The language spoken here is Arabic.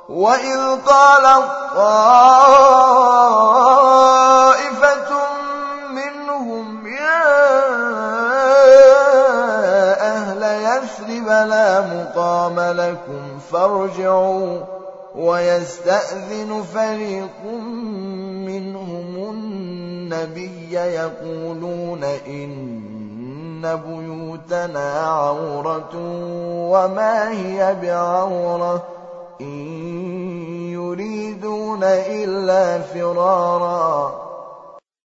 وإذ قالت طائفة منهم يا أهل يثرب لا مقام لكم فارجعوا ويستأذن فريق منهم النبي يقولون إن بيوتنا عورة وما هي بعورة إن يريدون إلا فرارا